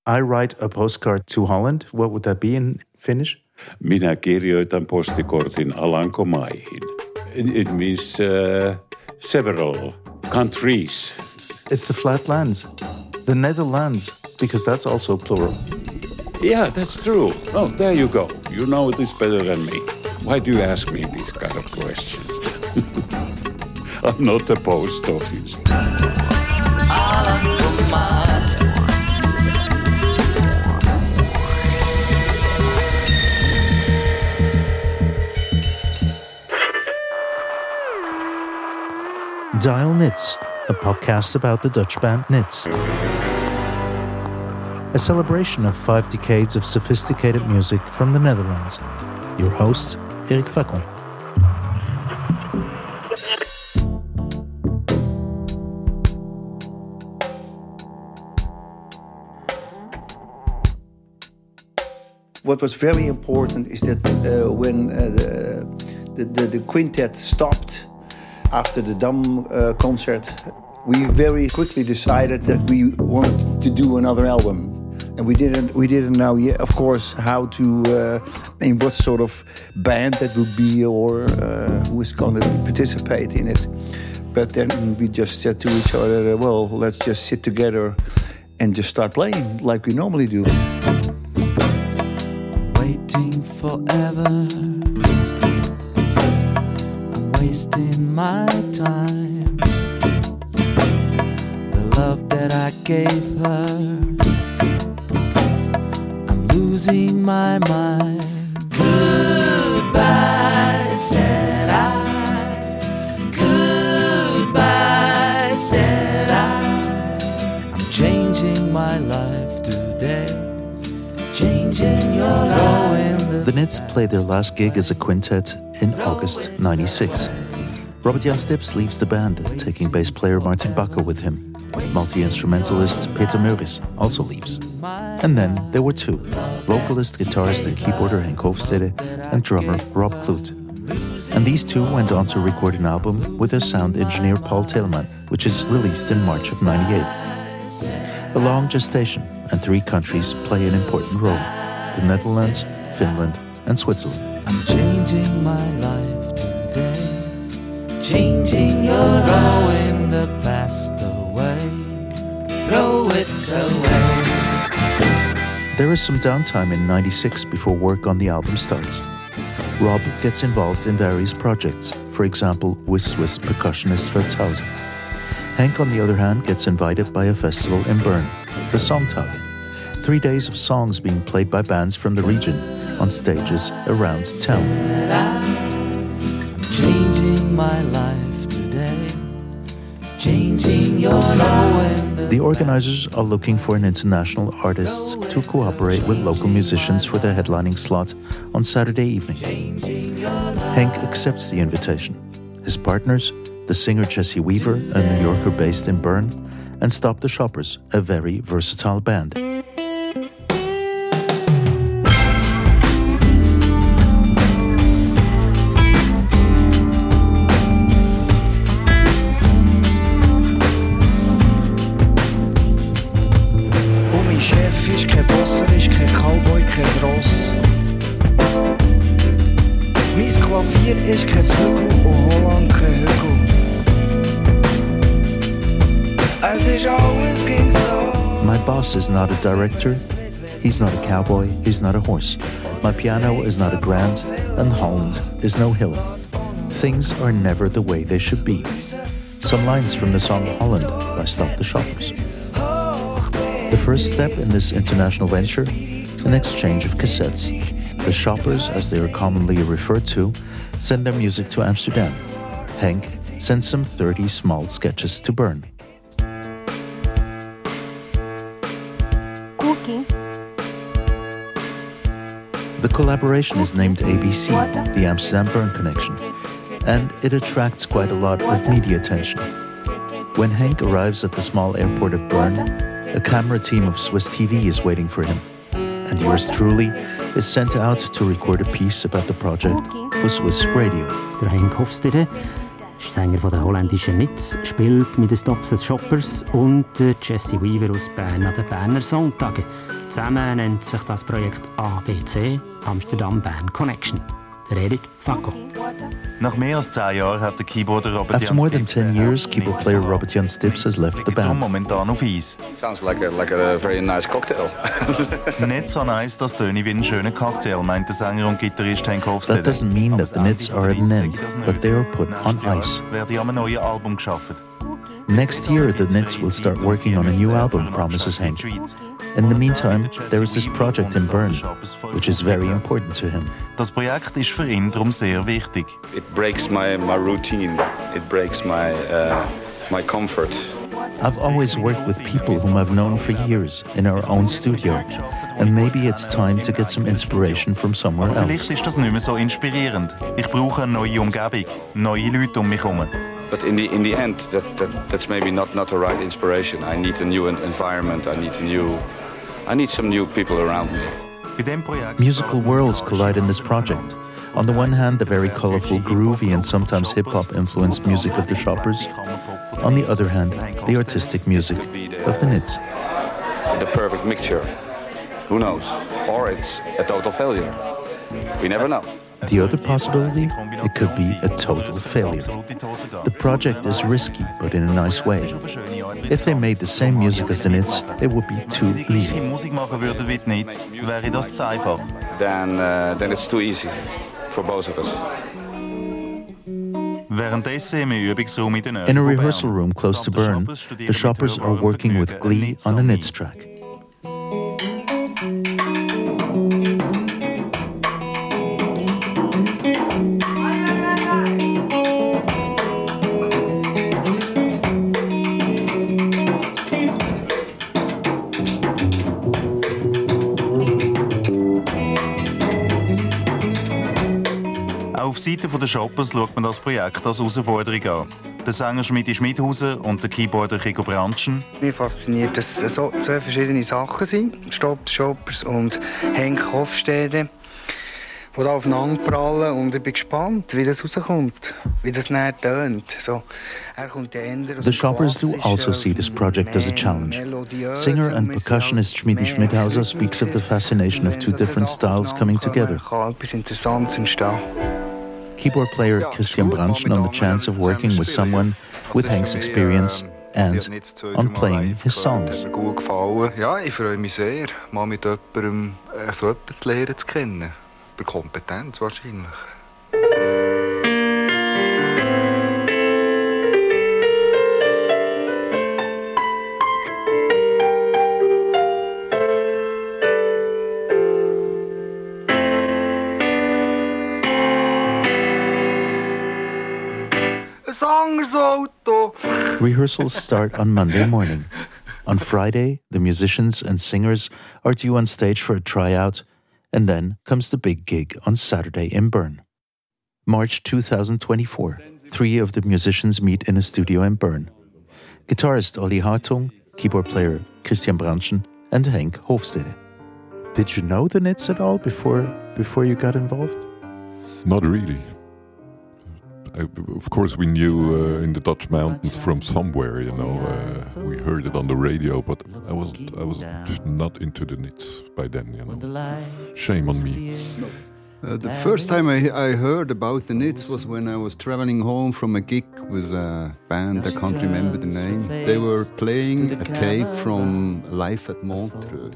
I write a postcard to Holland, what would that be in Finnish? Minä kirjoitan postikortin Alankomaihin. It means several countries. It's the flat lands. The Netherlands, because that's also plural. Yeah, that's true. Oh, there you go. You know this better than me. Why do you ask me these kind of questions? I'm not a post office. Dial Nits, a podcast about the Dutch band Nits. A celebration of 5 decades of sophisticated music from the Netherlands. Your host, Erik Facon. What was very important is that when the quintet stopped after the Dam concert, we very quickly decided that we wanted to do another album. And we didn't know yet, of course, how to, in what sort of band that would be or who was going to participate in it. But then we just said to each other, well, let's just sit together and just start playing like we normally do. Waiting forever, I'm wasting my time. The love that I gave her, losing my mind. Goodbye, said I. Goodbye, said I. I'm changing my life today. Changing your life. The Nits played their last gig as a quintet in August '96. Robert Jan Stips leaves the band, taking bass player Martin Bakker with him. Multi-instrumentalist Peter Meuris also leaves. And then there were 2, vocalist, guitarist and keyboarder Henk Hofstede and drummer Rob Kloot. And these 2 went on to record an album with their sound engineer Paul Telemann, which is released in March of '98. A long gestation, and 3 countries play an important role: the Netherlands, Finland and Switzerland. I'm changing my life today. Changing your throwing the past away. Throw it away. There is some downtime in '96 before work on the album starts. Rob gets involved in various projects, for example with Swiss percussionist Verzhausen. Henk, on the other hand, gets invited by a festival in Bern, the Songtage. 3 days of songs being played by bands from the region on stages around town. I'm changing my life today. Changing your life. The organizers are looking for an international artist to cooperate with local musicians for their headlining slot on Saturday evening. Henk accepts the invitation. His partners, the singer Jesse Weaver, a New Yorker based in Bern, and Stop the Shoppers, a very versatile band. Chef ist kein Boss, er ist kein Cowboy, kein Ross. Mein Klavier ist kein Flügel und Holland kein Hügel. Es ist alles ging so. My boss is not a director, he's not a cowboy, he's not a horse. My piano is not a grand, and Holland is no hill. Things are never the way they should be. Some lines from the song Holland by Stop the Shoppers. The first step in this international venture, an exchange of cassettes. The Shoppers, as they are commonly referred to, send their music to Amsterdam. Henk sends some 30 small sketches to Bern. Cooking. The collaboration is named ABC, the Amsterdam-Bern Connection, and it attracts quite a lot of media attention. When Henk arrives at the small airport of Bern, a camera team of Swiss TV is waiting for him, and yours truly is sent out to record a piece about the project for Swiss Radio. Der Henk Hofstede, Sänger von der holländischen Nits, spielt mit den Stop the Shoppers und Jesse Weaver aus Bern an den Berner Songtagen. Zusammen nennt sich das Projekt ABC, Amsterdam Band Connection. Der Erik Facco. Nach mehr als 10 Jahren hat der Keyboarder Robert After more than 10 years, keyboard player Robert Jan Stips has left the band. momentan auf Eis. Sounds like a very nice cocktail. Nicht so nice, das töne wie ein schöner Cocktail, meint der Sänger und Gitarrist Henk Hofstede. That doesn't mean that the Nits are at an end, but they are put on ice. Werde an einem neuen Album geschaffen. Next year, the Nits will start working on a new album, promises Henk. In the meantime, there is this project in Bern, which is very important to him. Das Projekt ist für ihn darum sehr wichtig. It breaks my routine. It breaks my comfort. I've always worked with people whom I've known for years in our own studio, and maybe it's time to get some inspiration from somewhere Vielleicht else. ist das nicht mehr so inspirierend. Ich brauche eine neue Umgebung, neue Leute um mich herum. But in the end, that's maybe not the right inspiration. I need a new environment. I need some new people around me. Musical worlds collide in this project. On the one hand, the very colorful, groovy and sometimes hip-hop influenced music of the Shoppers. On the other hand, the artistic music of the Nits. The perfect mixture. Who knows? Or it's a total failure. We never know. The other possibility, it could be a total failure. The project is risky, but in a nice way. If they made the same music as the Nits, it would be too easy. Musik machen würden wie die Nits, wäre das zu einfach. Then it's too easy for both of us. Währenddessen im Übungsraum in der Nähe In a von Bern rehearsal room close to Bern, the Shoppers are working with glee on a Nits track. Auf Seite der Shoppers schaut man das Projekt als Herausforderung an. Der Sänger Schmidi Schmidhausen und der Keyboarder Chico Brandschen. Mich fasziniert, dass es so zwei verschiedene Sachen sind. Shoppers und Henk Hofstede, die da aufeinander prallen. Und ich bin gespannt, wie das rauskommt, wie das näher tönt. So, kommt ja eher aus The Shoppers do also see this project as a challenge. Singer and percussionist Schmidi Schmidhauser speaks of the fascination of two different styles coming together. Kann etwas Interessantes entstehen. Keyboard player Christian Brandschen on the chance of working with someone with Hank's experience and on playing his songs. Gut gefallen. Ja, ich freue mich sehr, mal mit jemandem so etwas zu lernen zu kennen. Über Kompetenz wahrscheinlich. Rehearsals start on Monday morning. On Friday, the musicians and singers are due on stage for a tryout, and then comes the big gig on Saturday in Bern. March 2024, 3 of the musicians meet in a studio in Bern. Guitarist Olli Hartung, keyboard player Christian Brandschen, and Henk Hofstede. Did you know the Nits at all before you got involved? Not really. Of course, we knew in the Dutch mountains from somewhere, you know. We heard it on the radio, but I was not into the Nits by then, you know. Shame on me. The first time I heard about the Nits was when I was traveling home from a gig with a band, I can't remember the name. They were playing a tape from Live at Montreux.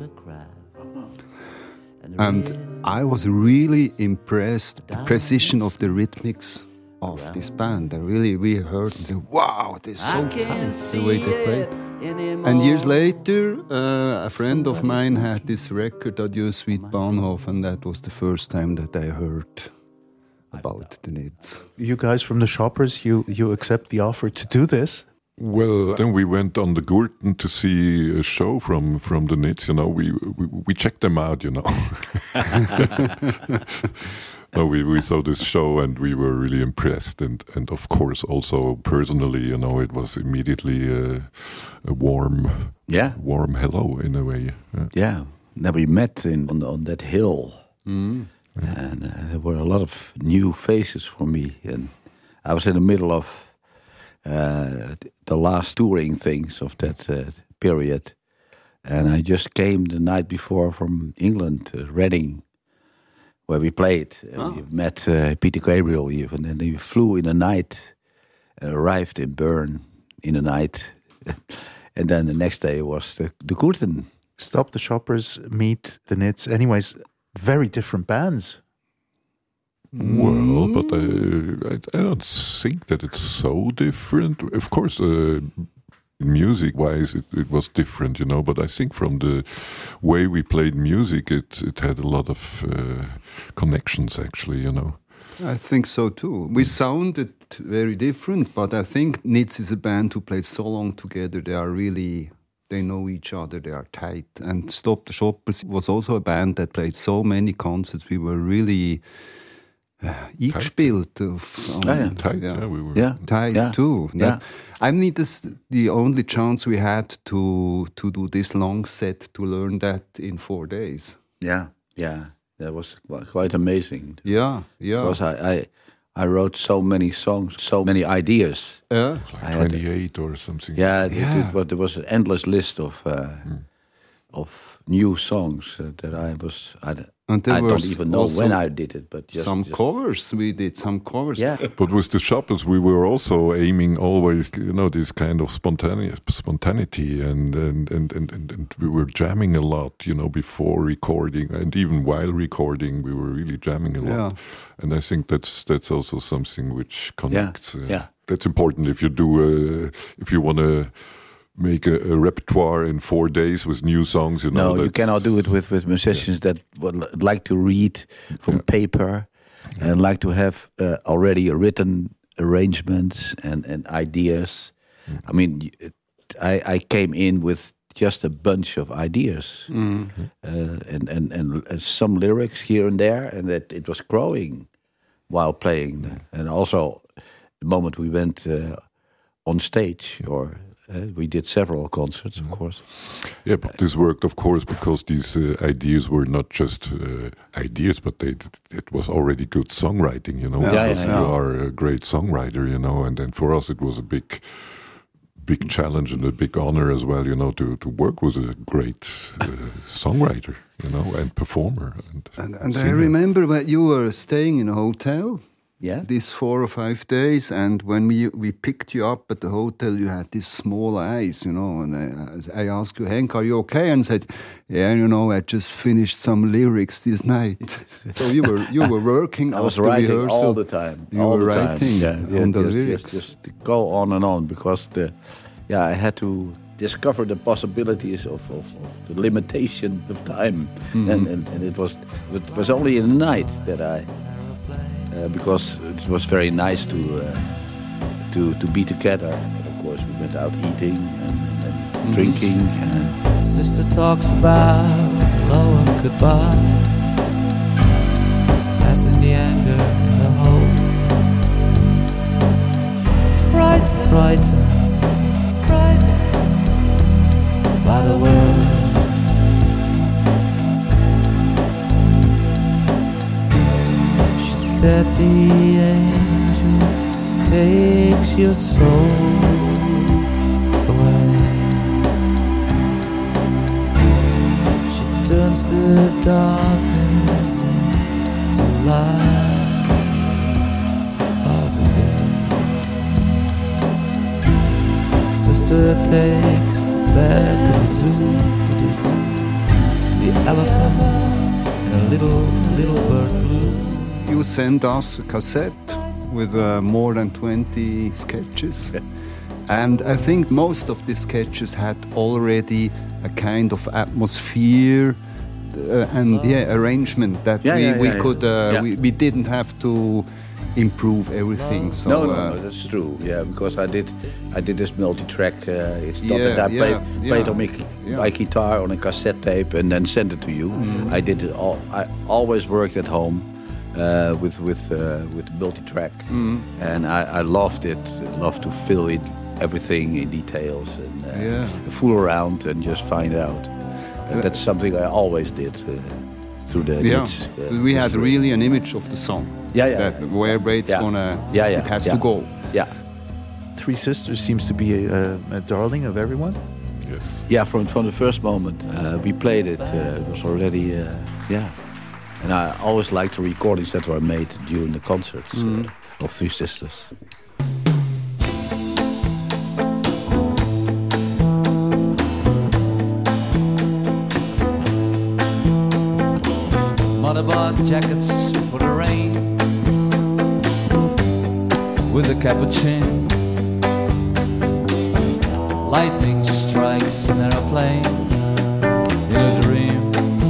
And I was really impressed, the precision of the rhythmics of this band. We heard and said, wow, this is so tight, the way they played. And years later, a friend of mine had this record, Adieu Sweet Bahnhof, and that was the first time that I heard about the Nits. You guys from the Shoppers, you accept the offer to do this? Well, then we went on the Gurten to see a show from the Nits, you know. We checked them out, you know. No, we saw this show and we were really impressed, and of course also personally, you know, it was immediately a warm hello in a way. Yeah, now we met on that hill, and there were a lot of new faces for me, and I was in the middle of the last touring things of that period, And I just came the night before from England, Reading, where we played. We met Peter Gabriel even, and he flew in the night, arrived in Bern in the night, and then the next day was the Gurten. Stop the Shoppers, Meet the Nits. Anyways, very different bands. Well, but I don't think that it's so different. Of course, music-wise, it was different, you know. But I think from the way we played music, it had a lot of connections, actually, you know. I think so too. We sounded very different, but I think Nits is a band who played so long together. They know each other, they are tight. And Stop the Shoppers was also a band that played so many concerts. We were really eingespielt. Tight too. Yeah. I mean, this the only chance we had to do this long set, to learn that in 4 days. Yeah. That was quite amazing. Yeah. Because I wrote so many songs, so many ideas. Like 28 or something. But there was an endless list of new songs that I don't even know when I did it, but just covers. We did some covers. Yeah. But with the Shoppers, we were also aiming always, you know, this kind of spontaneity, and we were jamming a lot, you know, before recording, and even while recording, we were really jamming a lot. Yeah. And I think that's also something which connects. Yeah. That's important if you want to make a repertoire in 4 days with new songs, you know. No, you cannot do it with musicians that would like to read from paper and like to have already written arrangements and ideas. I mean, I came in with just a bunch of ideas and some lyrics here and there, and that it was growing while playing. And also, the moment we went on stage, or we did several concerts, of course. Yeah, but this worked, of course, because these ideas were not just ideas, but it was already good songwriting, you know. Because you are a great songwriter, you know, and then for us it was a big challenge and a big honor as well, you know, to work with a great songwriter, you know, and performer. And I remember that you were staying in a hotel. Yeah. These 4 or 5 days, and when we picked you up at the hotel, you had these small eyes, you know, and I asked you, Henk, are you okay? And said, yeah, you know, I just finished some lyrics this night. So you were working. I was writing rehearsal. All the time. You were writing on the lyrics. Just go on and on, because I had to discover the possibilities of the limitation of time, and it was only in the night that I. Because it was very nice to be together. Of course, we went out eating and drinking. And Sister talks about love and goodbye, passing the anger and the hope. Frightened by the world. That the angel takes your soul away. She turns the darkness into light of the day. Sister takes back to the zoo, to the elephant and a little bird blue. You sent us a cassette with more than 20 sketches. And I think most of the sketches had already a kind of atmosphere and arrangement that we didn't have to improve everything. So, no, that's true. Yeah, because I did this multi-track. It's not that I played on my guitar on a cassette tape and then sent it to you. I did it all. I always worked at home. With multi-track, and I loved it. Loved to fill in everything in details and fool around and just find out. And that's something I always did through the hits. We had really an image of the song. Where it's gonna, it has to go. Yeah. Three Sisters seems to be a darling of everyone. Yes. Yeah, from the first moment we played it, it was already, And I always liked the recordings that were made during the concerts of Three Sisters. Mother bought jackets for the rain with a capuchin. Lightning strikes an aeroplane in a dream.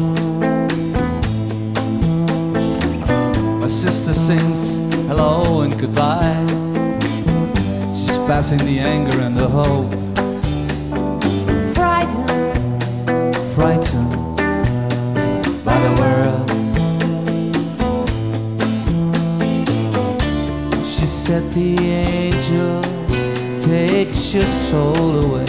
My sister sings hello and goodbye. She's passing the anger and the hope. Frightened by the world. She said the angel takes your soul away.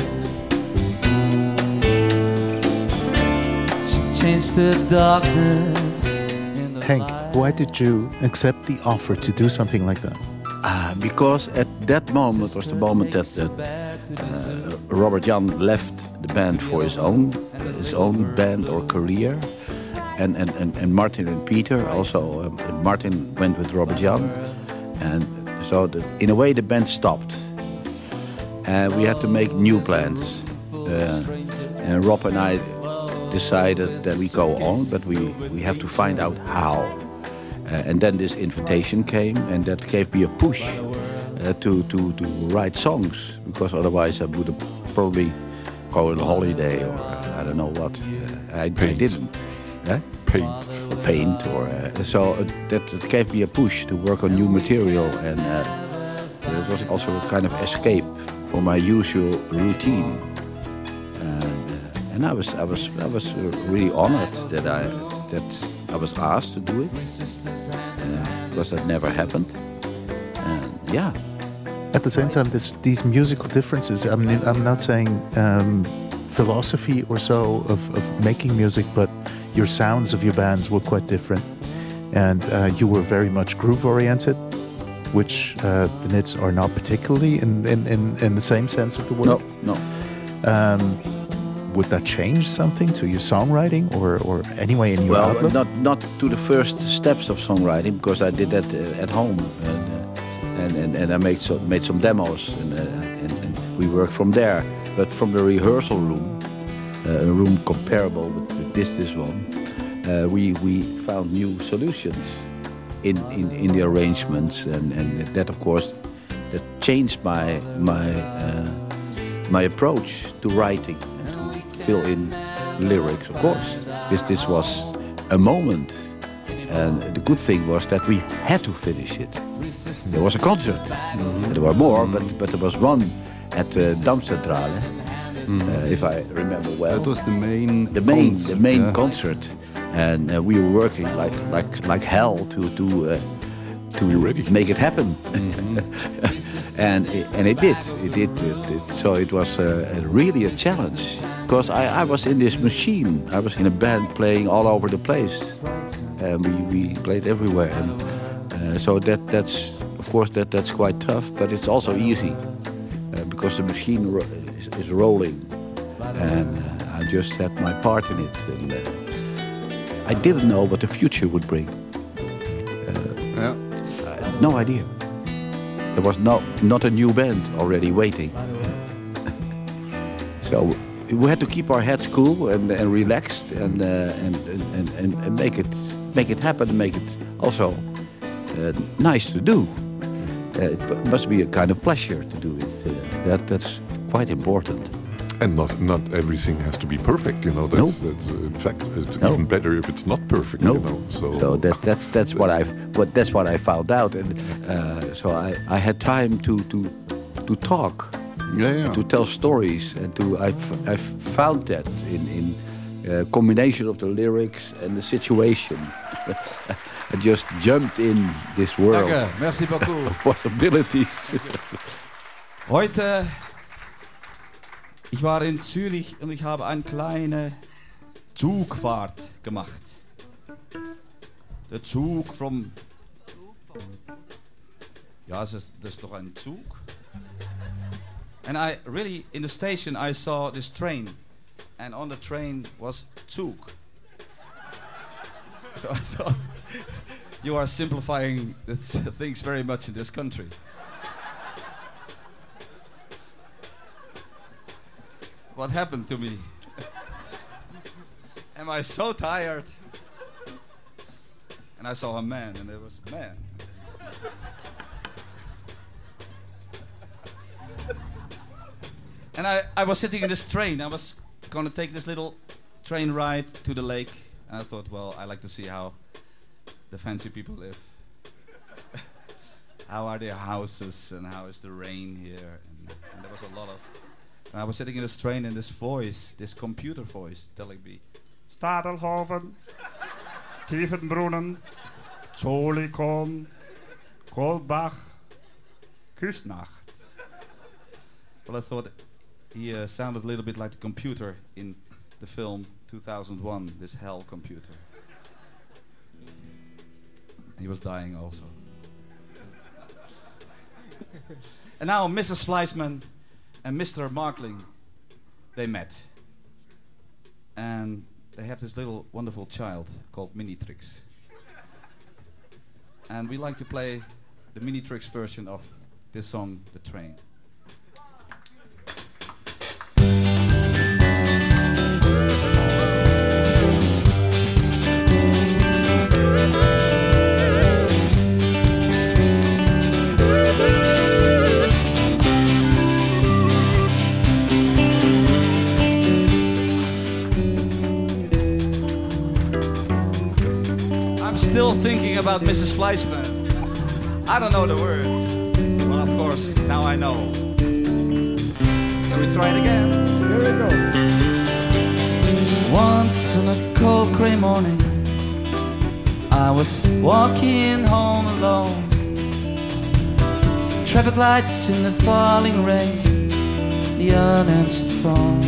She changed the darkness in the Henk, why did you accept the offer to do something like that? Because at that moment was the moment that Robert Jan left the band for his own band or career. And Martin and Peter also. Martin went with Robert Jan. And so in a way the band stopped. And we had to make new plans. And Rob and I decided that we go on, but we have to find out how. And then this invitation came, and that gave me a push to write songs, because otherwise I would have probably go on holiday or I don't know what. I didn't. Paint or so that gave me a push to work on new material, and it was also a kind of escape from my usual routine. And I was really honored that I was asked to do it, because that never happened. And yeah. At the same time, these musical differences. I mean, I'm not saying philosophy or so of making music, but your sounds of your bands were quite different, and you were very much groove-oriented, which the Nits are not particularly in the same sense of the word. No. Would that change something to your songwriting, or anyway in your outlook? Not to the first steps of songwriting, because I did that at home, and I made some demos, and we worked from there. But from the rehearsal room, a room comparable with this one, we found new solutions in the arrangements, and that of course that changed my approach to writing and to fill in lyrics, of course. This was a moment, and the good thing was that we had to finish it. There was a concert. There were more, but there was one at Damcentrale. If I remember well, that was the main concert, and we were working like hell to make it happen, and it did. So it was really a challenge, because I was in this machine. I was in a band playing all over the place, and we played everywhere, and so that's of course that's quite tough, but it's also easy because the machine is rolling, and I just had my part in it, and I didn't know what the future would bring. I had no idea. There was not a new band already waiting. So we had to keep our heads cool and relaxed, and make it happen, and make it also nice to do. It must be a kind of pleasure to do it. That's quite important. And not everything has to be perfect, you know. That's in fact it's even better if it's not perfect, you know. So that's what I found out, and so I had time to talk, to tell stories, and I found that in combination of the lyrics and the situation. I just jumped in this world. Danke, merci beaucoup. Of possibilities. Heute, ich war in Zürich und ich habe eine kleine Zugfahrt gemacht. Der Zug from... Ja, das ist doch ein Zug. And I really, in the station, I saw this train. And on the train was Zug. So I thought, you are simplifying things very much in this country. What happened to me? Am I so tired? And I saw a man, and there was a man. And I was sitting in this train. I was going to take this little train ride to the lake. And I thought, well, I like to see how the fancy people live. How are their houses, and how is the rain here? And there was a lot of... And I was sitting in this train, and this voice, this computer voice, telling me, Stadelhofen, Tiefenbrunnen, Zolikon, Goldbach, Küsnacht. Well, I thought he sounded a little bit like the computer in the film 2001, this hell computer. He was dying also. And now Mrs. Fleischman and Mr. Markling, they met. And they have this little wonderful child called Minitrix. And we like to play the Minitrix version of this song, The Train. Still thinking about Mrs. Fleischman. I don't know the words. Well, of course, now I know. Can we try it again? Here we go. Once on a cold gray morning, I was walking home alone. Traffic lights in the falling rain, the unanswered phone.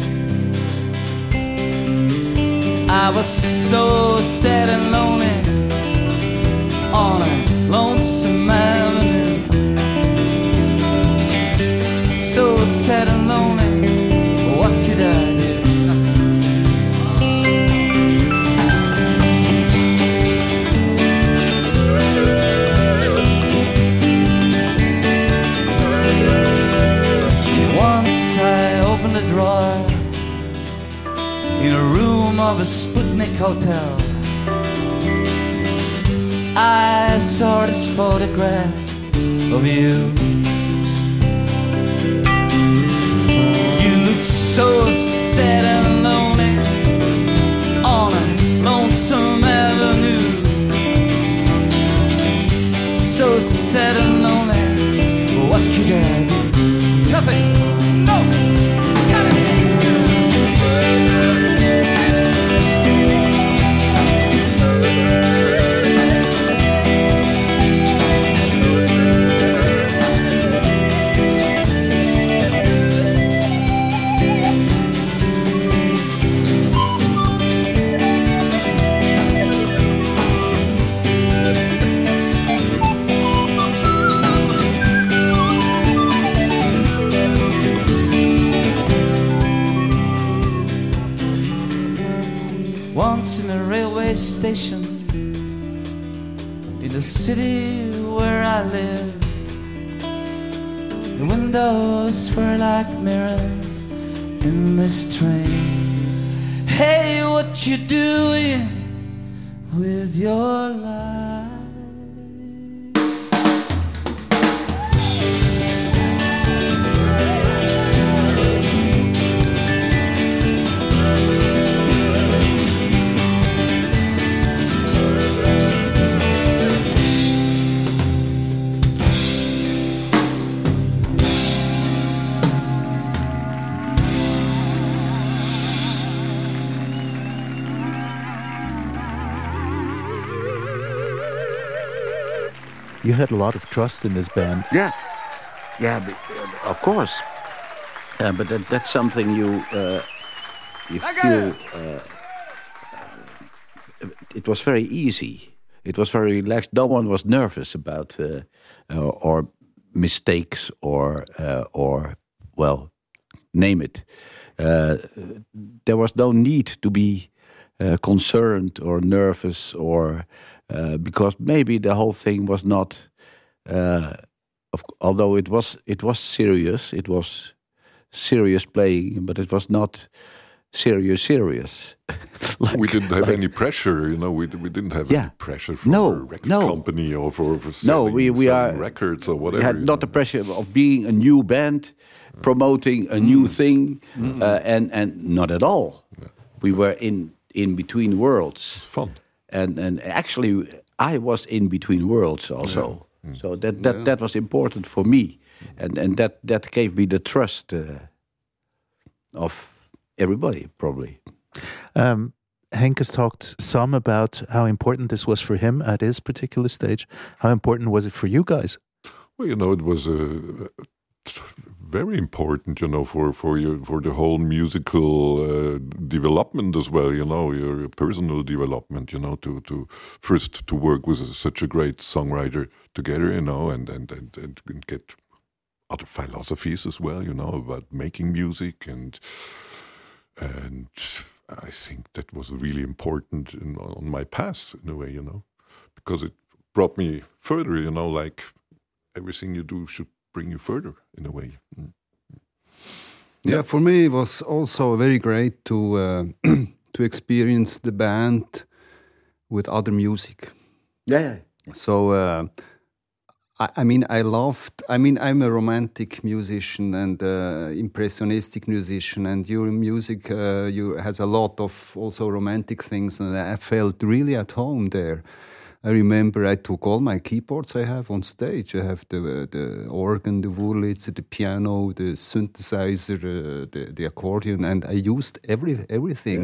I was so sad and lonely on a lonesome avenue. So sad and lonely, what could I do? Once I opened a drawer in a room of a Sputnik hotel. I saw this photograph of you. You looked so sad and lonely on a lonesome avenue. So sad and lonely, what could I do? Nothing, no! Once in a railway station in the city where I live, the windows were like mirrors in this train. Hey, what you doing with your life? You had a lot of trust in this band. Yeah, but, of course. But that's something you feel. It was very easy. It was very relaxed. No one was nervous about or mistakes or well, name it. There was no need to be concerned or nervous, or because maybe the whole thing was not. Although it was serious, it was serious playing, but it was not serious. Like, we didn't have any pressure, we didn't have any pressure from a record company or for selling, we are records or whatever. We had not the pressure of being a new band, promoting a new thing, and not at all. Yeah. We were in between worlds. It's fun. And actually, I was in between worlds also. Yeah. So that was important for me, and that gave me the trust of everybody, probably. Henk has talked some about how important this was for him at his particular stage. How important was it for you guys? Well, it was very important, for the whole musical development as well. Your personal development. To first to work with such a great songwriter together. And get other philosophies as well. About making music and I think that was really important on my path in a way, because it brought me further, like everything you do should bring you further in a way. Yeah, for me it was also very great to to experience the band with other music. Yeah. So I'm a romantic musician and impressionistic musician, and your music has a lot of also romantic things, and I felt really at home there. I remember I took all my keyboards I have on stage. I have the organ, the Wurlitzer, the piano, the synthesizer, the accordion, and I used everything.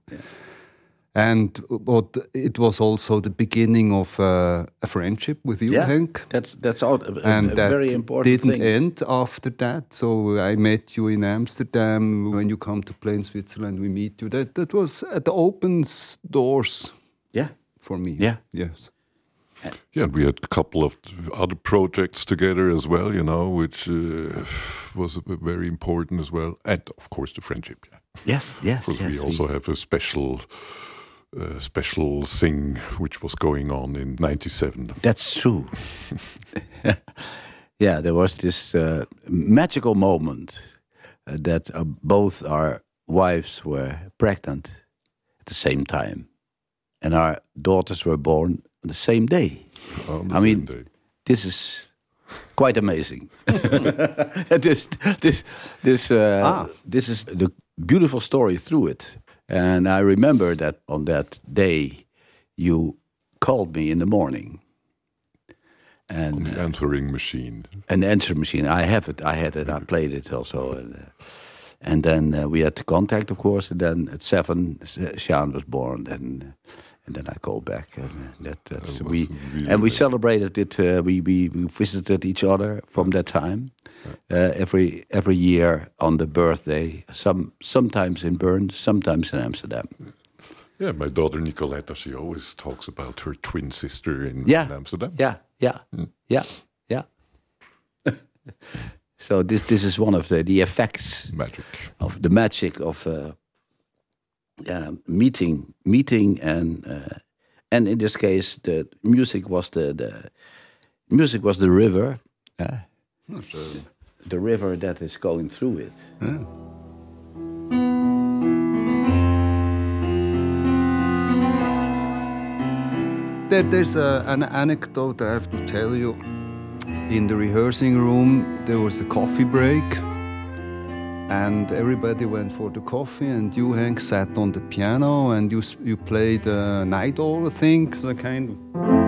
But it was also the beginning of a friendship with you, Henk. That's all, and that very important didn't thing. end after that. So I met you in Amsterdam. When you come to play in Switzerland, we meet you. That was at the opens doors. Yeah, for me. Yeah, yes. Yeah, we had a couple of other projects together as well, which was very important as well, and of course the friendship. Yeah. Yes. We also have a special thing which was going on in '97. That's true. Yeah, there was this magical moment that both our wives were pregnant at the same time, and our daughters were born on the same day. This is quite amazing. This is the beautiful story through it. And I remember that on that day, you called me in the morning. And, on the answering machine. And the answering machine. I have it. I had it. I played it also. And then we had contact, of course. And then at 7, Sjaan was born. And then I called back. And we celebrated it. We visited each other from that time. Every year on the birthday, sometimes in Bern, sometimes in Amsterdam. Yeah, my daughter Nicoletta, she always talks about her twin sister in Amsterdam. Yeah. So this is one of the effects of the magic of meeting and in this case the music was the river. The river that is going through it. Yeah. There's an anecdote I have to tell you. In the rehearsing room, there was a coffee break, and everybody went for the coffee, and you, Henk, sat on the piano, and you played Night Owl, I think, so kind of.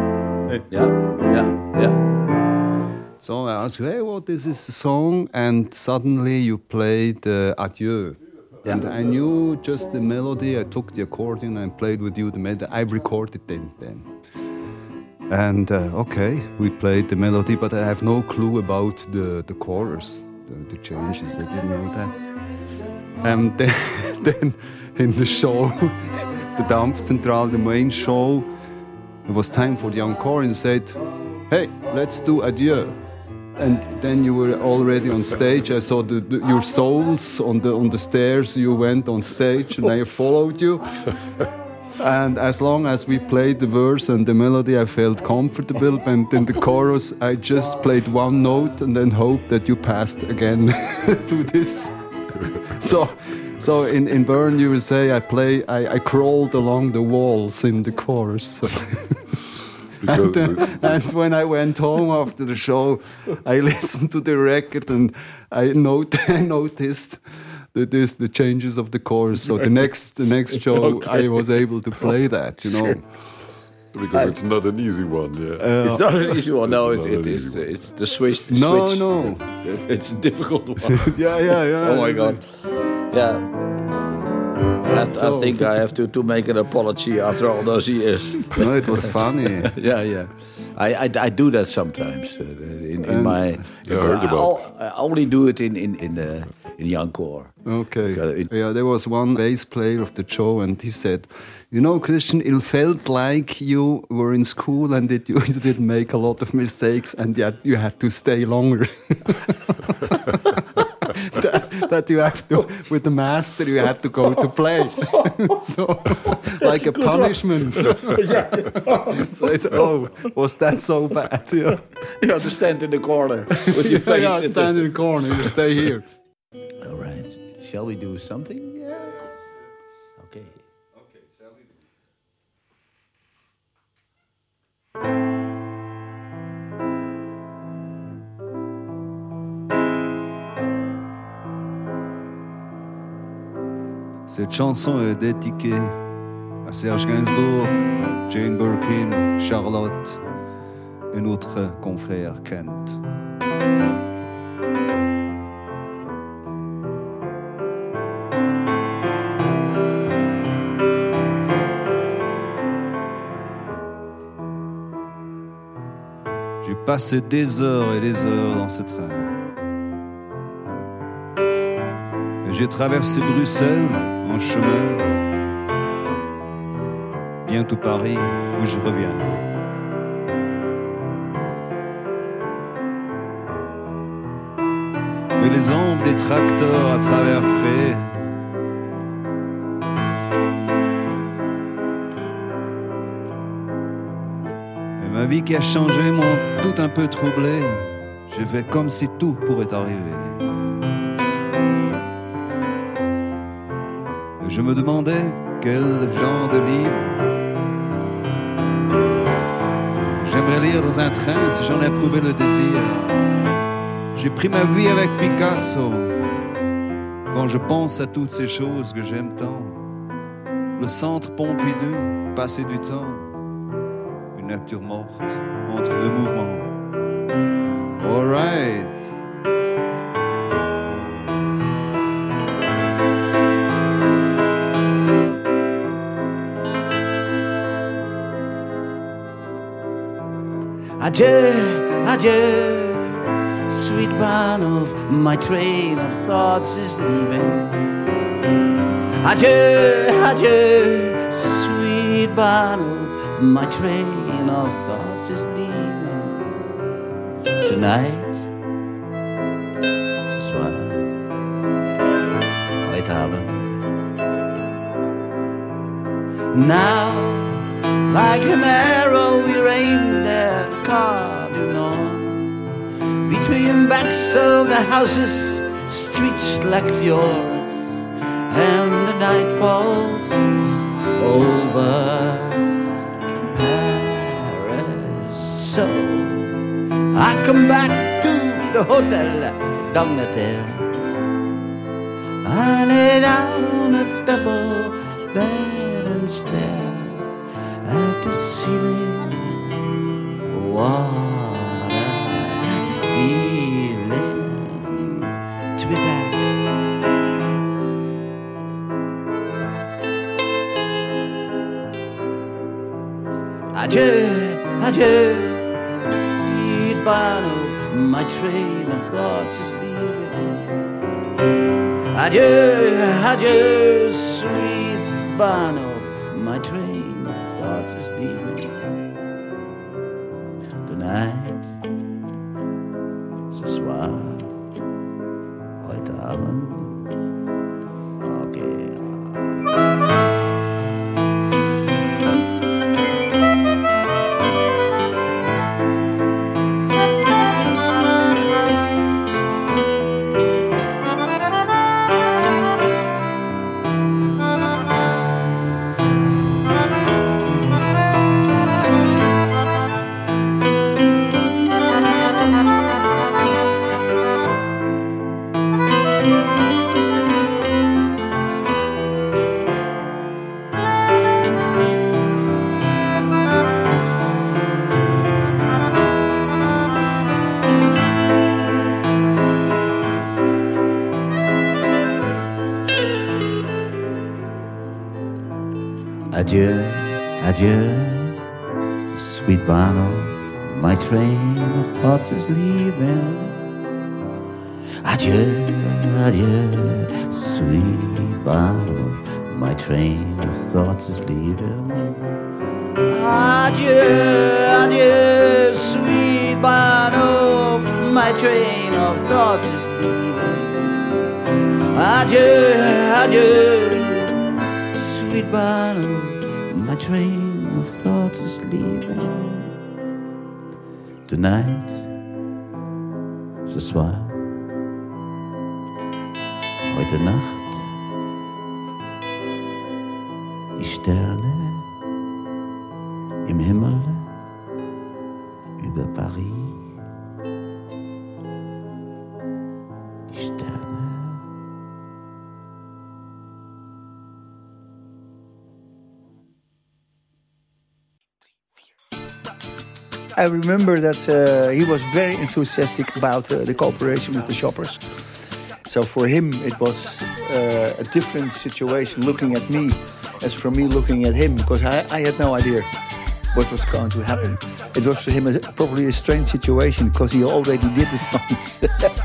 Yeah. So I asked you, hey, what is this song? And suddenly you played Adieu. Yeah. And I knew just the melody. I took the accordion and played with you the melody. I recorded it then. And we played the melody, but I have no clue about the chorus, the changes. I didn't know that. And then in the show, the Dampfzentrale, the main show, it was time for the encore, and he said, hey, let's do Adieu. And then you were already on stage. I saw your souls on the stairs. You went on stage, and I followed you. And as long as we played the verse and the melody, I felt comfortable. And in the chorus, I just played one note and then hoped that you passed again to this. So in Bern, you would say I crawled along the walls in the chorus. And when I went home after the show, I listened to the record and I noticed the changes of the chorus. So the next show, okay. I was able to play that, you know. Because it's not an easy one, yeah. It's not an easy one. No, it's the switch. No. It's a difficult one. Yeah. Oh my God. Yeah. I think I have to make an apology after all those years. No, it was funny. Yeah. I do that sometimes in my. I only do it in young core. Okay. There was one bass player of the show, and he said, "You know, Christian, it felt like you were in school and that you didn't make a lot of mistakes, and yet you had to stay longer." that you have to, with the master, you had to go to play. So, like a punishment. So was that so bad? Yeah. You have to stand in the corner with your face. Yeah, stand in the corner. You stay here. All right. Shall we do something? Yeah. Okay. Shall we do? Cette chanson est dédiée à Serge Gainsbourg, Jane Birkin, Charlotte et notre confrère Kent. J'ai passé des heures et des heures dans ce train. Et j'ai traversé Bruxelles en chemin. Bientôt Paris, où je reviens. Mais les ombres des tracteurs à travers prés. Et ma vie qui a changé m'ont tout un peu troublé. J'ai fait comme si tout pourrait arriver. Et je me demandais quel genre de livre j'aimerais lire dans un train si j'en éprouvais le désir. J'ai pris ma vie avec Picasso. Quand je pense à toutes ces choses que j'aime tant, le centre Pompidou, passer du temps, une nature morte entre deux mouvements. All right. Adieu, adieu, sweet one of my train of thoughts is leaving. Adieu, adieu, sweet one of my train of thoughts is leaving. Tonight, ce soir, heute Abend. Now, like an arrow we aimed at the cardinal. Between backs of the houses, streets like fjords, and the night falls over Paris. So I come back to the hotel d'Angleterre. I lay down on a double bed and stare at the ceiling. What a feeling to be back. Adieu, adieu, sweet bottle, my train of thoughts is leaving. Adieu, adieu, sweet bottle, my train of thoughts is leaving. Tonight, Adieu, sweet Bono, my train of thoughts is leaving. Adieu, adieu, sweet Bono, my train of thoughts is leaving. Adieu, adieu, sweet Bono, my train of thoughts is leaving. Adieu, adieu, sweet Bono, my train of thoughts is leaving. Tonight, ce soir, heute Nacht, die Sterne im Himmel über Paris. Die Sterne. I remember that he was very enthusiastic about the cooperation with the Shoppers. So for him, it was a different situation looking at me as for me looking at him, because I had no idea what was going to happen. It was for him probably a strange situation because he already did the songs.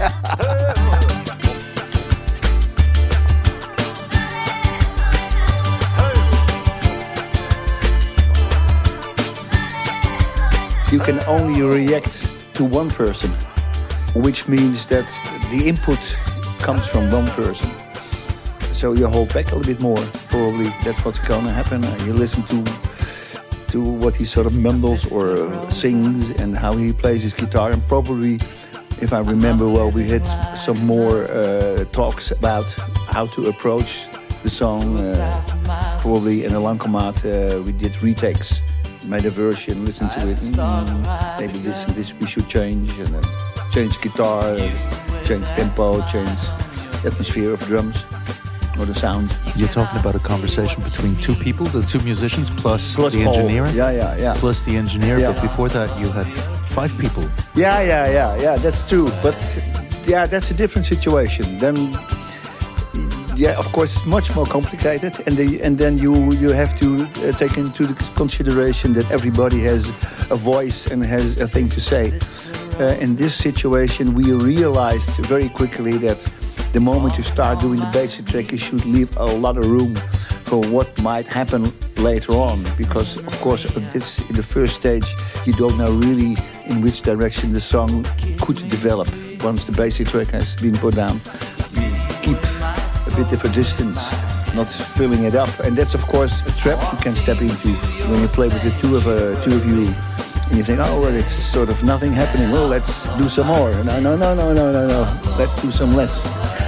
You can only react to one person, which means that the input comes from one person. So you hold back a little bit more. Probably that's what's going to happen. You listen to what he sort of mumbles or sings and how he plays his guitar. And probably, if I remember well, we had some more talks about how to approach the song. Probably in a Lankomaat, we did retakes. Made a version, listened to it. Maybe this and this we should change, and then change guitar, change tempo, change atmosphere of drums or the sound. You're talking about a conversation between two people, the two musicians plus the Paul. engineer. Yeah. Plus the engineer, yeah. But before that you had 5 people. Yeah. That's true, but yeah, that's a different situation. Then. Yeah, of course, it's much more complicated, and then you have to take into consideration that everybody has a voice and has a thing to say. In this situation, we realized very quickly that the moment you start doing the basic track, you should leave a lot of room for what might happen later on, because, of course, this in the first stage, you don't know really in which direction the song could develop. Once the basic track has been put down, keep a bit of a distance, not filling it up, and that's of course a trap you can step into when you play with the two of you, and you think, oh well, it's sort of nothing happening. Well, let's do some more. No. Let's do some less.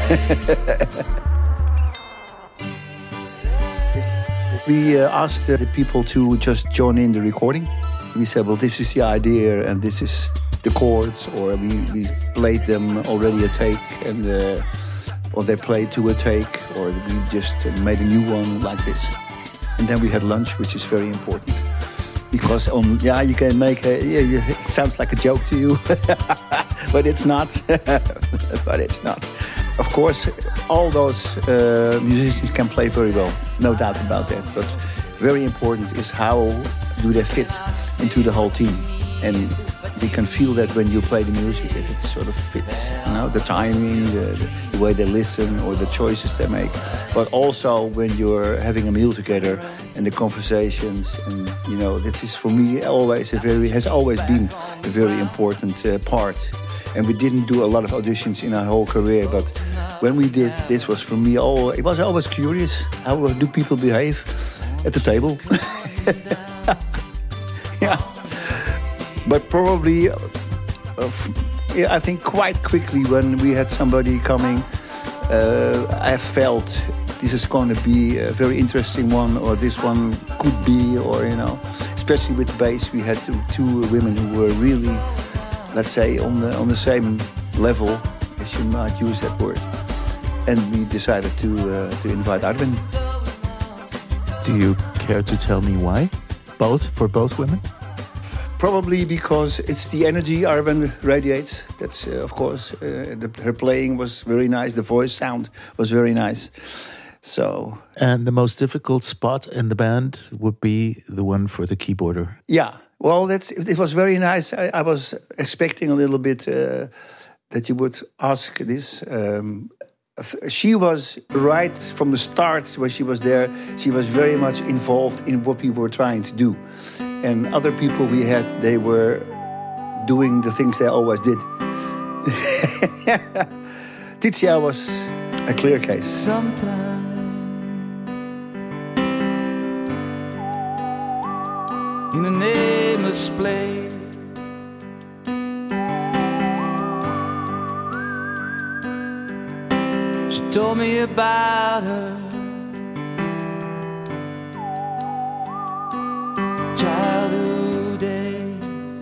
We asked the people to just join in the recording. We said, well, this is the idea, and this is the chords, or we played them already a take, and. Or they played to a take, or we just made a new one like this. And then we had lunch, which is very important. Because you can make it sounds like a joke to you, but it's not. Of course, all those musicians can play very well, no doubt about that. But very important is how do they fit into the whole team. And you can feel that when you play the music, that it sort of fits, the timing, the way they listen, or the choices they make. But also when you're having a meal together and the conversations, and this is for me has always been a very important part. And we didn't do a lot of auditions in our whole career, but when we did, this was for me it was always curious. How do people behave at the table? Yeah. But probably, I think quite quickly when we had somebody coming, I felt this is going to be a very interesting one, or this one could be, or especially with bass, we had two women who were really, let's say, on the same level, as you might use that word, and we decided to invite Arwen. Do you care to tell me why? For both women? Probably because it's the energy Arwen radiates. That's, of course, her playing was very nice. The voice sound was very nice. So, and the most difficult spot in the band would be the one for the keyboarder. Yeah, well, it was very nice. I was expecting a little bit that you would ask this. She was right from the start when she was there. She was very much involved in what we were trying to do, and other people we had, they were doing the things they always did. Titia was a clear case. Sometimes in a nameless place, she told me about her childhood days.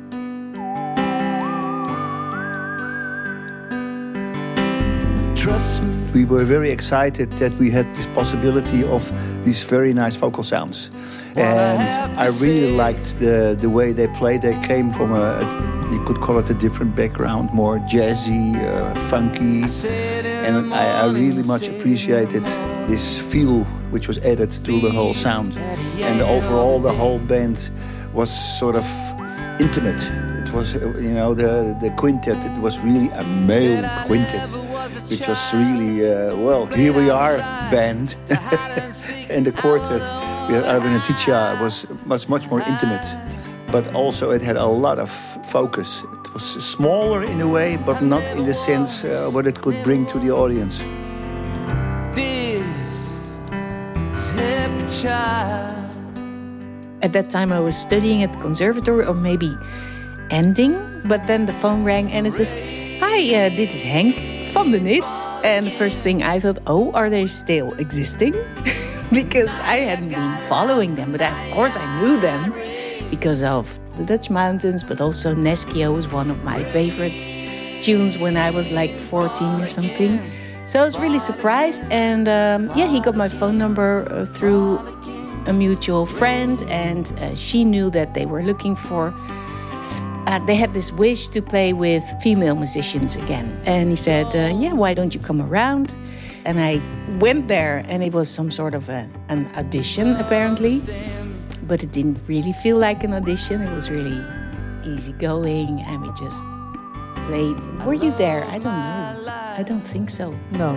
Trust me. We were very excited that we had this possibility of these very nice vocal sounds. And I really liked the way they played. They came from you could call it a different background, more jazzy, funky. And I really much appreciated this feel which was added to the whole sound. And overall, the whole band was sort of intimate. It was, the quintet, it was really a male quintet, which was really, here we are, band. And the quartet, we had Arvin and Titia, was much more intimate. But also it had a lot of focus. It was smaller in a way, but not in the sense what it could bring to the audience. This is happy child. At that time I was studying at the conservatory, or maybe ending. But then the phone rang and it says, "Hi, dit is Henk van de Nits." And the first thing I thought, are they still existing? Because I hadn't been following them. But of course I knew them because of the Dutch Mountains, but also Neskio was one of my favorite tunes when I was like 14 or something. So I was really surprised. And he got my phone number through a mutual friend, and she knew that they were looking for... they had this wish to play with female musicians again. And he said, why don't you come around? And I went there, and it was some sort of an audition, apparently. But it didn't really feel like an audition. It was really easygoing, and we just played. Were you there? I don't know. I don't think so. No.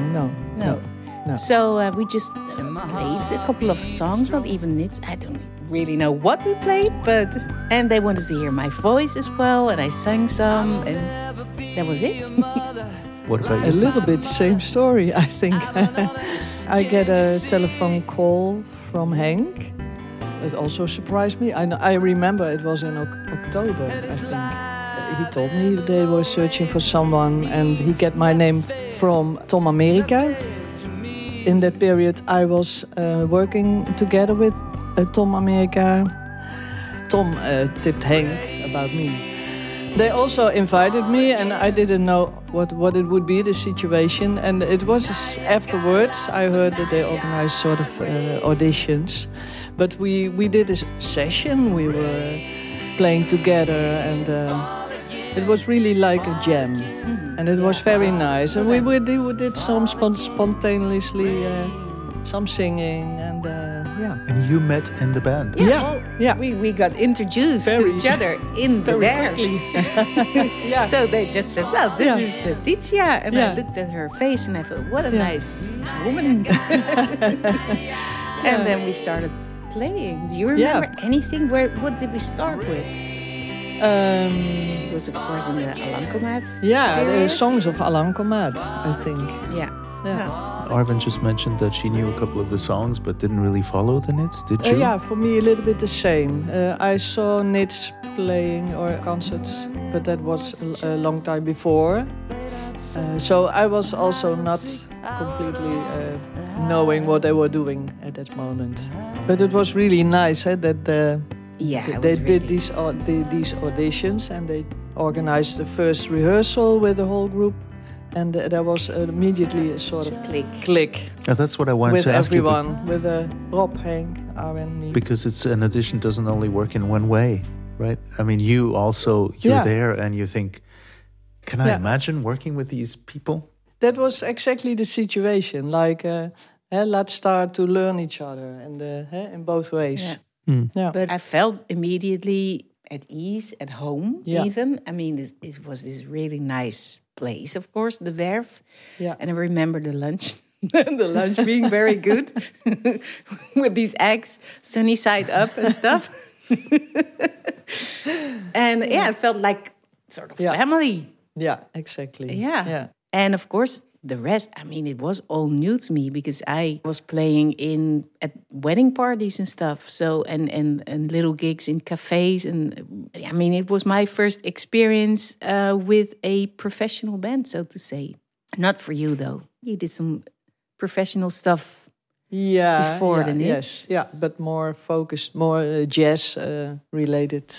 So we just played a couple of songs, not even Nits. I don't really know what we played, and they wanted to hear my voice as well, and I sang some, and that was it. What about you? A little bit same story, I think. I get a telephone call from Henk. It also surprised me. I remember it was in October, I think. He told me they were searching for someone, and he got my name from Tom America. In that period, I was working together with Tom America. Tom tipped Henk about me. They also invited me, and I didn't know what it would be, the situation. And it was afterwards, I heard that they organized sort of auditions. But we did a session, we were playing together, and it was really like a jam. Mm-hmm. And it was very nice. And we did some spontaneously, some singing, and And you met in the band? Yeah. We got introduced to each other in the band. So they just said, this is Titia. And I looked at her face and I thought, what a nice woman. And then we started playing. Do you remember anything? What did we start with? It was, of course, in the Alankomaat. Yeah, the songs of Alankomaat, I think. Yeah. Arvin just mentioned that she knew a couple of the songs but didn't really follow the Nits, did you? Yeah, for me a little bit the same. I saw Nits playing or concerts, but that was a long time before. So I was also not completely knowing what they were doing at that moment. But it was really nice that they did these auditions, and they organized the first rehearsal with the whole group. And there was immediately a sort of click. That's what I wanted to ask everyone, you. with Rob, Henk, Arwen, me. Because an audition doesn't only work in one way, right? I mean, you're there and you think, can I imagine working with these people? That was exactly the situation. Like let's start to learn each other, and in both ways. Yeah. But I felt immediately at ease, at home, even. I mean, it was this really nice place, of course, the Werf. Yeah. And I remember the lunch. The lunch being very good with these eggs sunny side up and stuff. And it felt like sort of family. Yeah, exactly. Yeah. And of course, the rest, I mean, it was all new to me because I was playing at wedding parties and stuff. So, and little gigs in cafes. And I mean, it was my first experience with a professional band, so to say. Not for you, though. You did some professional stuff before the Nits. Yes, but more focused, more jazz related.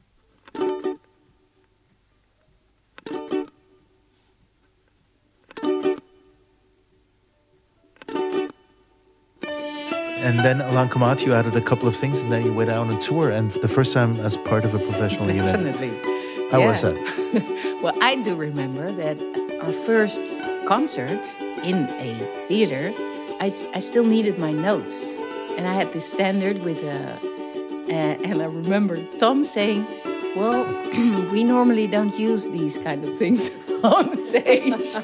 And then Alain Comat, you added a couple of things, and then you went out on tour, and the first time as part of a professional unit. Definitely. How was that? Well, I do remember that our first concert in a theater, I still needed my notes. And I had this standard with and I remember Tom saying, well, we normally don't use these kind of things on stage.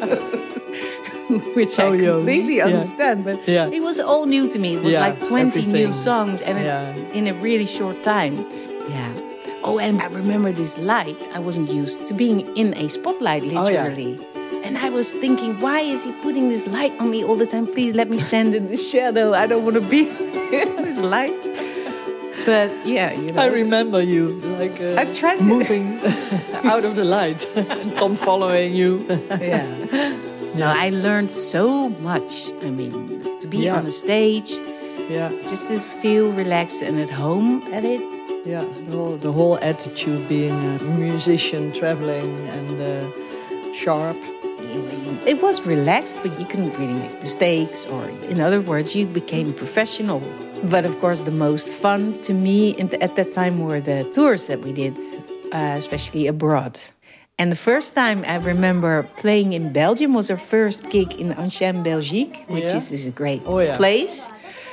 Which I completely understand, but it was all new to me. It was like 20 new songs and in a really short time. Yeah. Oh, and I remember this light. I wasn't used to being in a spotlight, literally. And I was thinking, why is he putting this light on me all the time? Please let me stand in the shadow. I don't want to be in this light. But yeah, you know. I remember you like I tried moving out of the light, and Tom following you. Yeah. No, I learned so much. I mean, to be on a stage, just to feel relaxed and at home at it. Yeah, the whole attitude, being a musician, traveling, and sharp. It was relaxed, but you couldn't really make mistakes, or in other words, you became professional. But of course, the most fun to me at that time were the tours that we did, especially abroad. And the first time I remember playing in Belgium was our first gig in Ancien Belgique, which is this great place.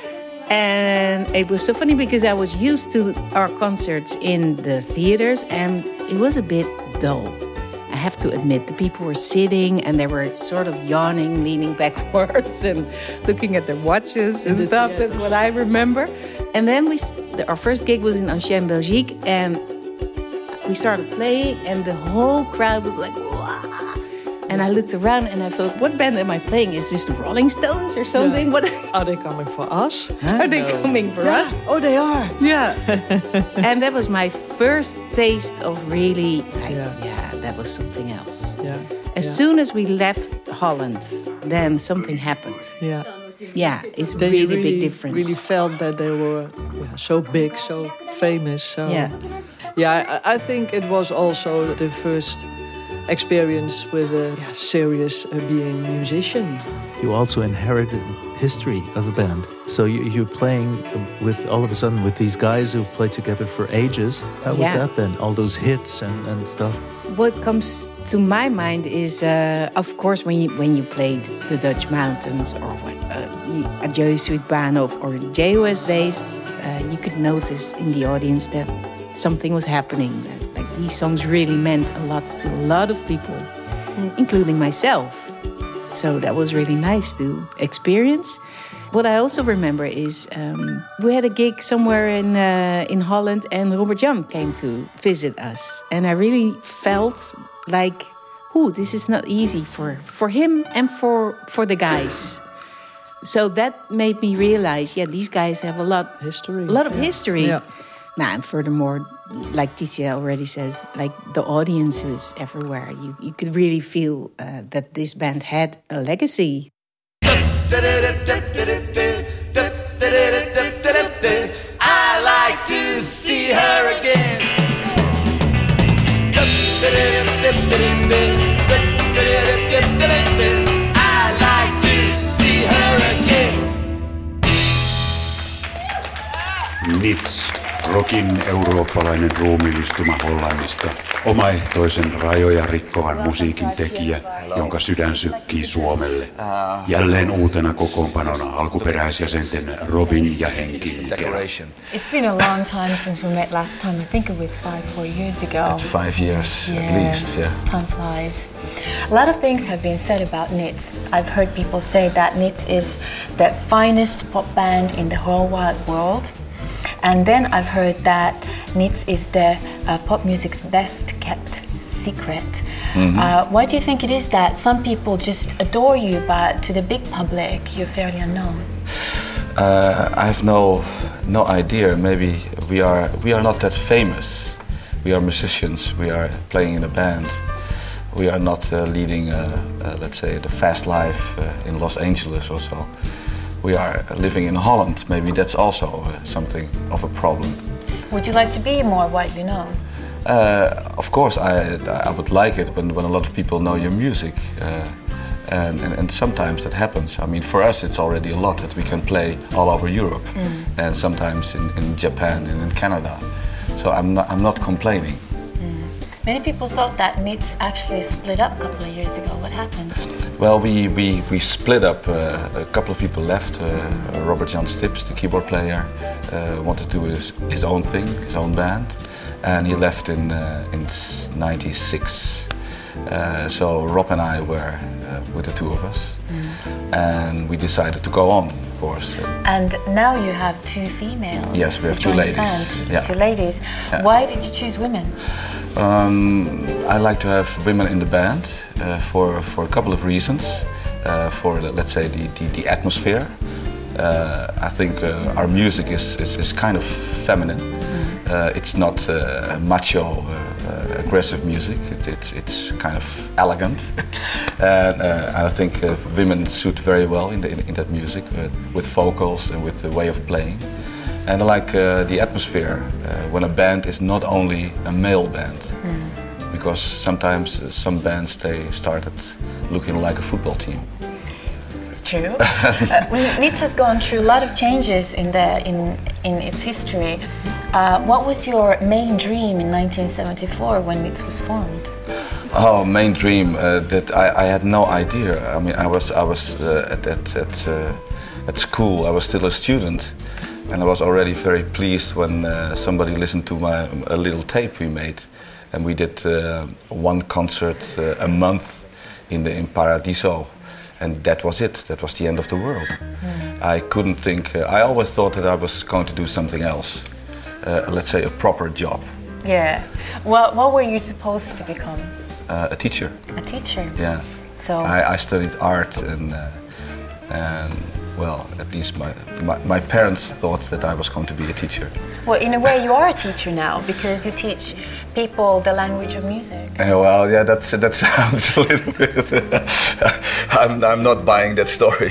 And it was so funny because I was used to our concerts in the theaters, and it was a bit dull. I have to admit, the people were sitting and they were sort of yawning, leaning backwards and looking at their watches and stuff. That's what I remember. And then our first gig was in Ancien Belgique, and we started playing, and the whole crowd was like, wah! And I looked around and I thought, what band am I playing? Is this the Rolling Stones or something? What are they coming for us? Are they coming for us? Oh, they are. Yeah. And that was my first taste of really, that was something else. Yeah. As soon as we left Holland, then something happened. Yeah. Yeah, it's really big difference. Really felt that they were so big, so famous. So. Yeah, I think it was also the first experience with a serious being a musician. You also inherited history of a band. So you're playing with, all of a sudden, with these guys who've played together for ages. How was that then? All those hits and stuff. What comes to my mind is, of course, when you played the Dutch Mountains or Adieu Zuidbahnhof or JOS days, you could notice in the audience that something was happening. Like these songs really meant a lot to a lot of people, including myself. So that was really nice to experience. What I also remember is we had a gig somewhere in Holland, and Robert Jan came to visit us. And I really felt like, this is not easy for him and for the guys. So that made me realize, these guys have a lot of history. Yeah. Now, and furthermore, like Titia already says, like the audiences everywhere, you could really feel that this band had a legacy. I like to see her again. I like to see her again. Nits, Rockin eurooppalainen ruumiillistuma Hollannista. Omaehtoisen rajoja rikkovan musiikin tekijä, jonka sydän sykkii Suomelle. Jälleen uutena kokoonpanona alkuperäisjäsenten Robin ja Henkin kerran. It's been a long time since we met last time. I think it was 4 years ago. It's 5 years at least, yeah. Time flies. A lot of things have been said about Nits. I've heard people say that Nits is the finest pop band in the whole wide world. And then I've heard that Nits is the pop music's best kept secret. Why do you think it is that some people just adore you, but to the big public you're fairly unknown? I have no idea. Maybe we are not that famous. We are musicians. We are playing in a band. We are not leading, let's say, the fast life in Los Angeles or so. We are living in Holland. Maybe that's also something of a problem. Would you like to be more widely known? Of course, I would like it when a lot of people know your music. And sometimes that happens. I mean, for us it's already a lot that we can play all over Europe and sometimes in Japan and in Canada. So I'm not complaining. Many people thought that Nits actually split up a couple of years ago. What happened? Well, we split up. A couple of people left. Robert Jan Stips, the keyboard player, wanted to do his own thing, his own band, and he left in '96. So Rob and I were with the two of us, and we decided to go on, of course. And now you have 2 females. Yes, we have 2 ladies. Yeah. 2 ladies. Yeah. Why did you choose women? I like to have women in the band for a couple of reasons. For let's say the atmosphere. I think our music is kind of feminine. It's not macho, aggressive music. It's kind of elegant, and I think women suit very well in that music with vocals and with the way of playing. And I like the atmosphere when a band is not only a male band, because sometimes some bands they started looking like a football team. True. Nits has gone through a lot of changes in its history. What was your main dream in 1974 when Nits was formed? Oh, main dream that I had no idea. I mean, I was at school. I was still a student, and I was already very pleased when somebody listened to a little tape we made, and we did 1 concert a month in Paradiso. And that was it. That was the end of the world. I couldn't think. I always thought that I was going to do something else. Let's say a proper job. Yeah. What were you supposed to become? A teacher. A teacher. Yeah. So I studied art and well, at least my parents thought that I was going to be a teacher. Well, in a way, you are a teacher now because you teach people the language of music. Well, yeah, that sounds a little bit. I'm not buying that story.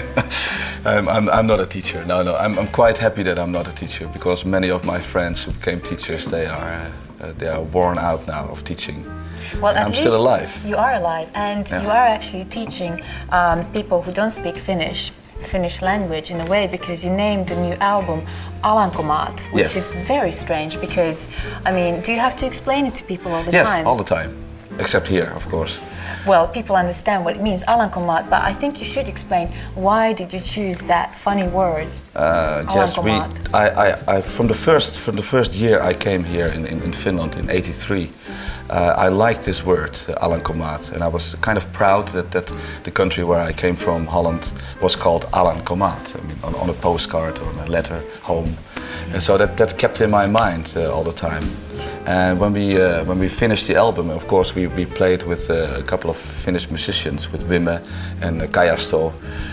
I'm not a teacher. No. I'm quite happy that I'm not a teacher because many of my friends who became teachers, they are worn out now of teaching. Well, I'm still alive. You are alive, and you are actually teaching people who don't speak Finnish language in a way, because you named the new album Alankomaat, which is very strange because, I mean, do you have to explain it to people all the time? Yes, all the time, except here, of course. Well, people understand what it means, Alankomaat, but I think you should explain why did you choose that funny word, Alankomaat? I from the first year I came here in Finland in '83. I liked this word, Alankomaat, and I was kind of proud that the country where I came from, Holland, was called Alankomaat. I mean, on a postcard or on a letter home, and so that kept in my mind all the time. And when we finished the album, of course, we played with a couple of Finnish musicians, with Vimme and Kajasto,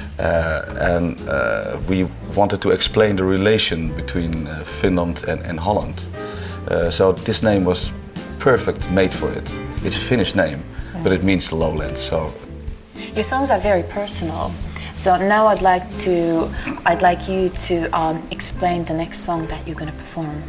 and we wanted to explain the relation between Finland and Holland. So this name was perfect made for it. It's a Finnish name, but it means the lowlands. So your songs are very personal. So now I'd like you to explain the next song that you're going to perform.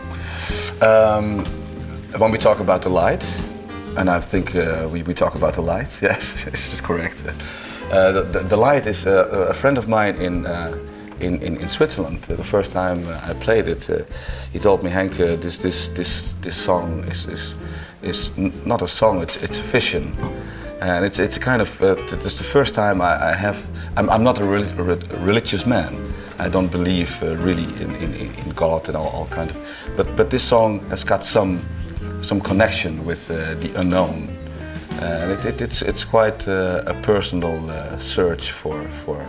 When we talk about the light, and I think we talk about the light. Yes, this is correct. The light is a friend of mine in Switzerland. The first time I played it, he told me, Henk, this song is not a song, it's a vision. And it's a kind of, it's the first time I'm not a religious man. I don't believe really in God and all kind of, but this song has got some connection with the unknown. And it's quite a personal search for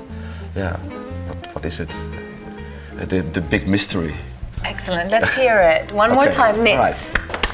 what is it? The big mystery. Excellent, let's hear it. One more time, Nits. Right.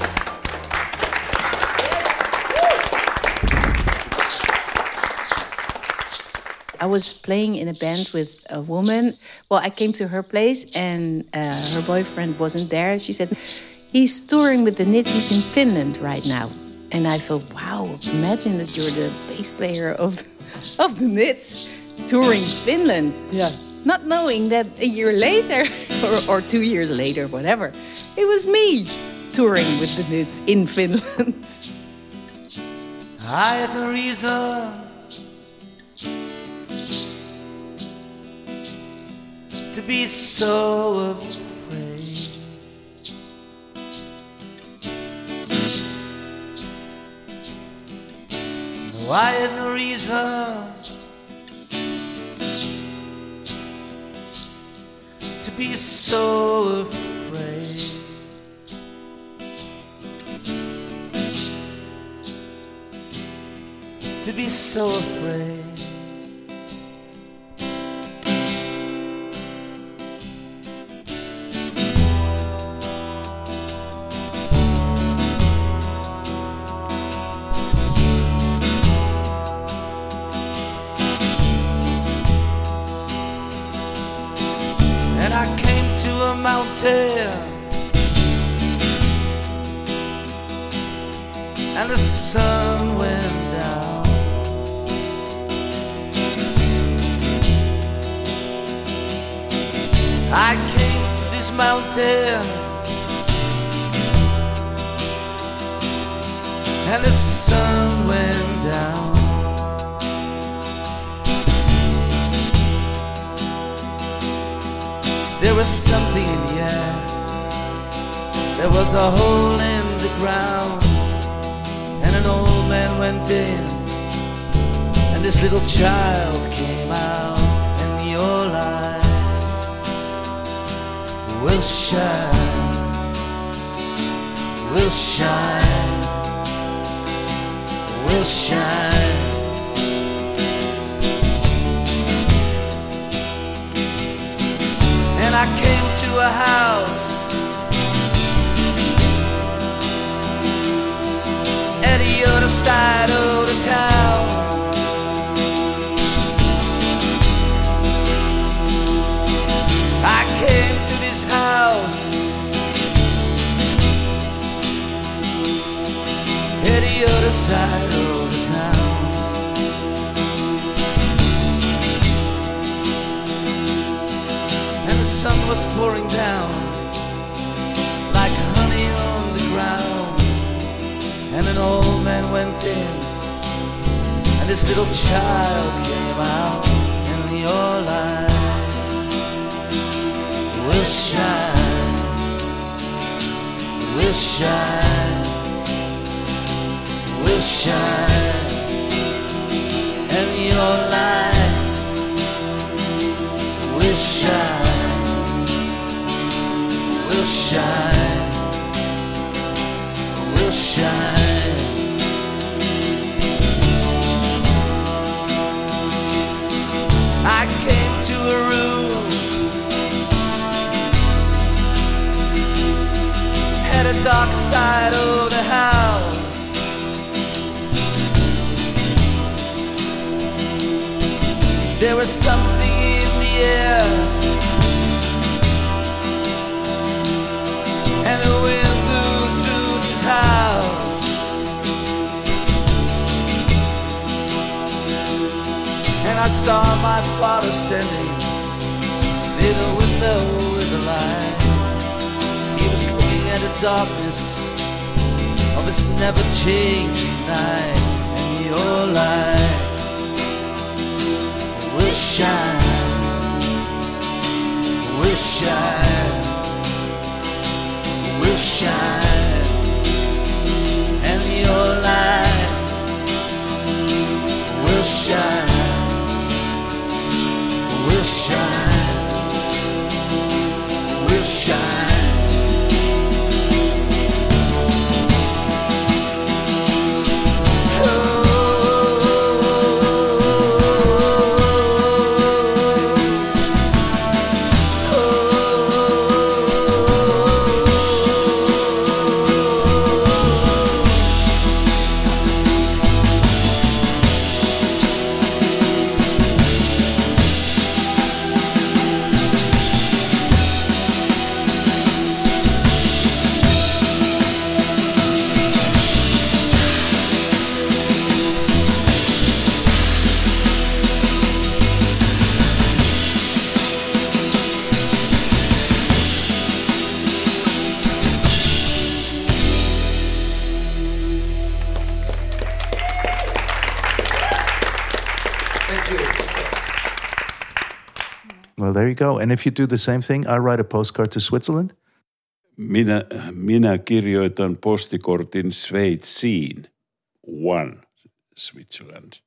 I was playing in a band with a woman. Well, I came to her place and her boyfriend wasn't there. She said, he's touring with the Nits, he's in Finland right now. And I thought, wow, imagine that you're the bass player of the Nits touring Finland. Yeah. Not knowing that a year later, or 2 years later, whatever, it was me touring with the Nits in Finland. I had no reason to be so afraid. No, I had no reason to be so afraid. To be so afraid. And I came to a mountain, and the sun went down. I came to this mountain, and the sun went down. There was something in the air, there was a hole in the ground, and an old man went in, and this little child came out, and your light will shine, will shine, will shine. And I came to a house at the other side of the town. I came to this house at the other side of the town. And the sun was pouring down like honey on the ground. And an old man went in, and this little child came out, and your light will shine, will shine, will shine, and your light will shine, will shine, will shine. I came to a room at a dark side of the house. There was something in the air, and the wind blew through this house. And I saw my father standing near the window with the light. He was looking at the darkness of this never-changing night. And your light will shine, shine, will shine, and your light will shine, will shine, will shine. Well, there you go. And if you do the same thing, I write a postcard to Switzerland. Minä kirjoitan postikortin Sveitsiin. One, Switzerland.